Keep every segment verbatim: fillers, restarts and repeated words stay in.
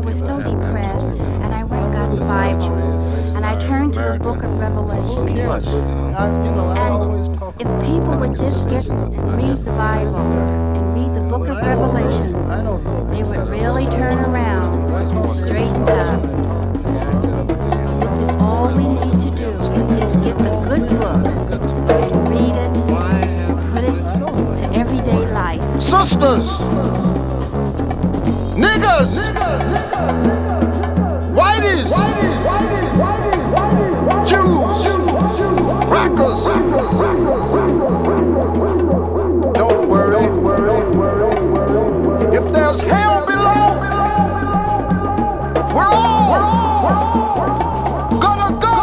was so depressed, and I went and got the Bible, and I turned to the book of Revelation. And if people would just get and read the Bible and read the book of Revelations, they would really turn around and straighten up. This is all we need to do, is just get the good book and read it, put it to everyday life. Sisters, niggas, whiteys, Jews, crackers. Don't worry, if there's hell below, we're all gonna go.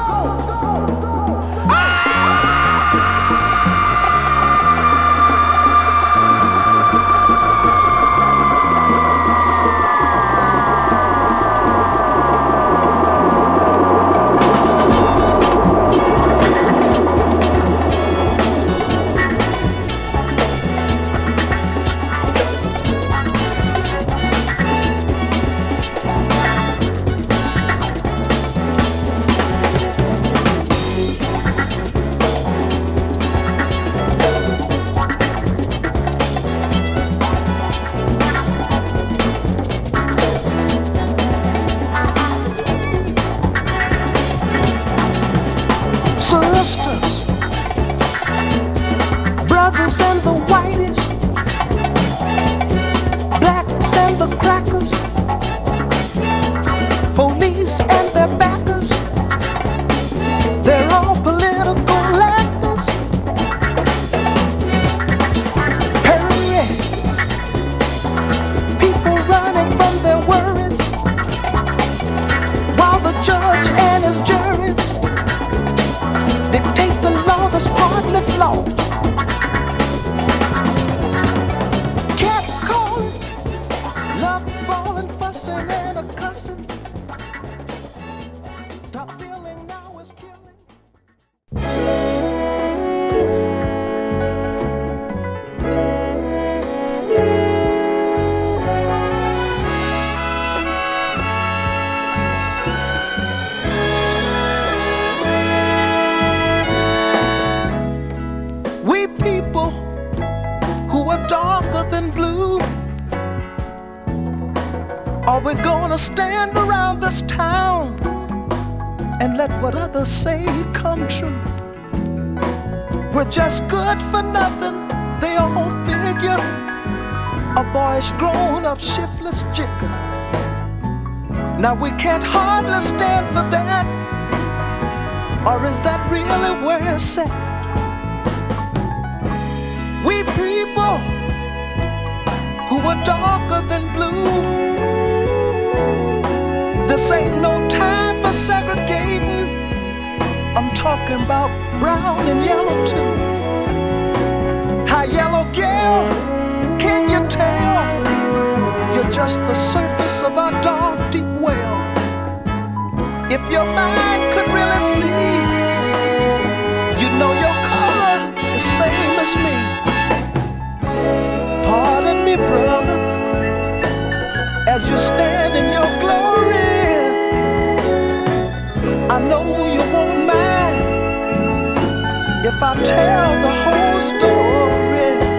Sisters, brothers and the whiteys, blacks and the crackers, police and their backers, they're all political actors. Hurry, people running from their worries, while the judge and his juries dictate the law that's partly flawed. Cat calling, love balling, fussing and a cussing. Top billing now is killing. We people who are darker than blue, are we gonna stand around this town and let what others say come true? We're just good for nothing, they all figure. A boyish grown-up shiftless jigger. Now we can't hardly stand for that, or is that really where it's at? We people who are darker than blue, this ain't no time for segregating. I'm talking about brown and yellow too. Hi, yellow girl, can you tell? You're just the surface of our dark, deep well. If your mind could really see, you know your color is same as me. Pardon me, brother, as you stand in your glory. I know you won't mind if I tell the whole story.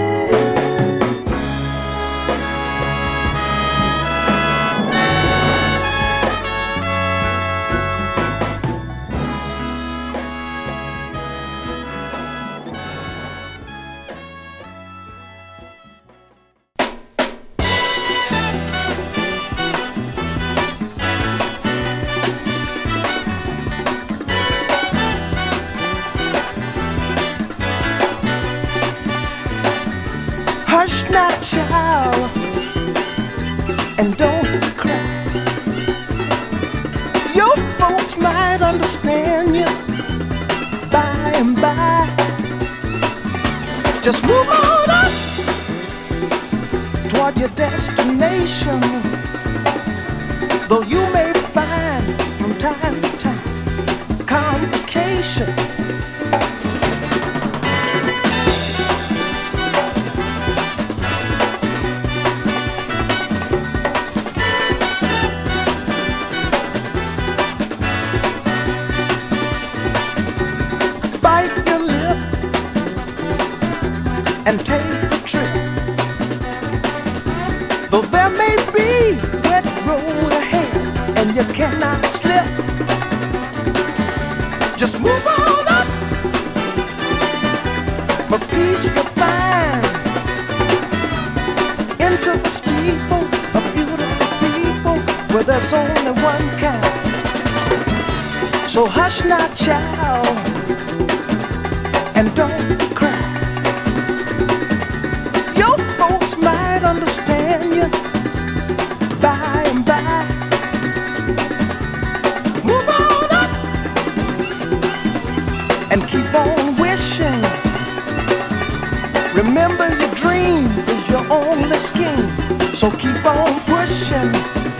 Hush now, child, and don't cry. Your folks might understand you by and by. Just move on up toward your destination, though you may find from time to time complications. there's only one kind. So hush now, child, and don't cry. Your folks might understand you by and by. Move on up and keep on wishing. Remember, your dream is your only scheme. So keep on pushing.